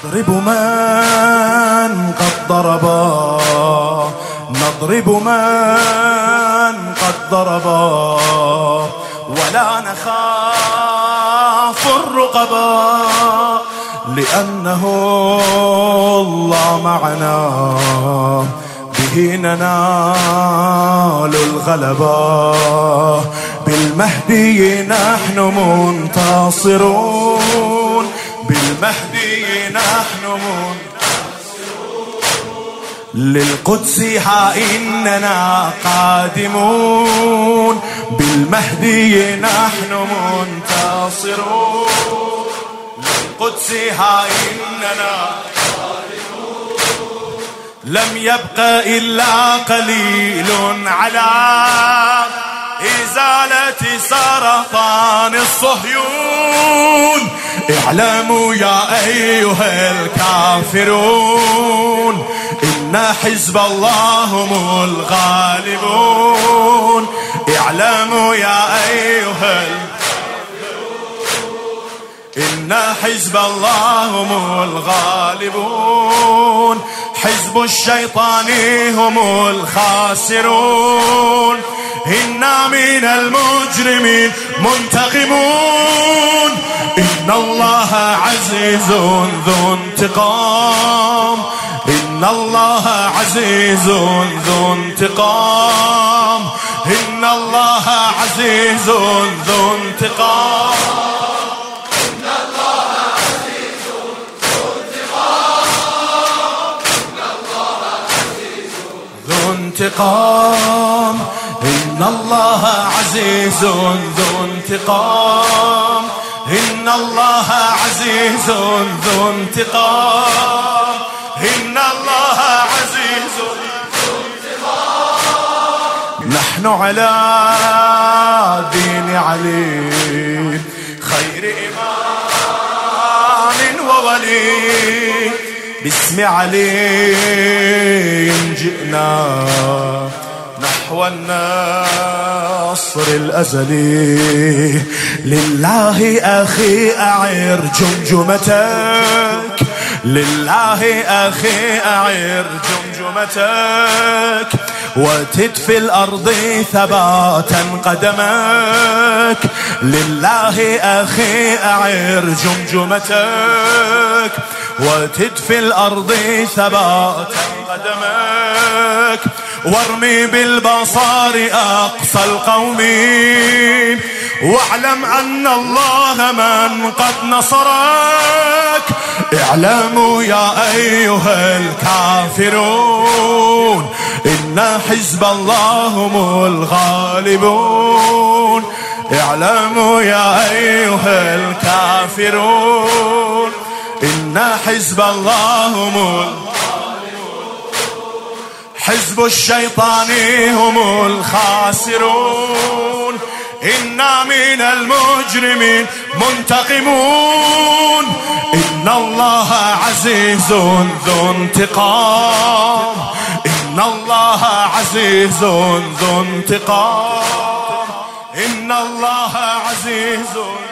نضرب من قد ضربا، نضرب من قد ضربا، ولا نخاف الرقبا، لأنه الله معنا به ننال الغلبا. بالمهدي نحن منتصرون، بالمهدي نحن منتصرون، للقدس إننا قادمون، بالمهدي نحن منتصرون، للقدس إننا قادمون. لم يبق إلا قليل على إزالة سرطان الصهيون. اعلموا يا أيها الكافرون إن حزب الله هم الغالبون. اعلموا يا أيها الكافرون إن حزب الله هم الغالبون. حزب الشيطان هم الخاسرون. إنا من المجرمين منتقمون. إن الله عزيز ذو انتقام. إن الله عزيز ذو انتقام. إن الله عزيز ذو انتقام. إن الله عزيز ذو انتقام. إن الله عزيز ذو انتقام. إن الله عزيز ذو انتقام. إن الله عزيز ذو انتقام. إن الله عزيز ذو انتقام. نحن على دين علي خير إمام وولي. باسم علي جئنا نحو النصر الأزلي. لله أخي أعر جمجمتك. لله أخي أعر جمجمتك. وتدفي الأرض ثباتا قدمك. لله أخي أعر جمجمتك. وتدفي الأرض ثباتا قدمك. وارمي بالبصار أقصى القومين. واعلم أن الله من قد نصرك. اعلموا يا أيها الكافرون إن حزب الله هم الغالبون. اعلموا يا أيها الكافرون إن حزب الله هم الغالبون. حزب الشيطان هم الخاسرون. إنا من المجرمين منتقمون. إن الله عزيز ذو انتقام. إن الله عزيز ذو انتقام. إن الله عزيز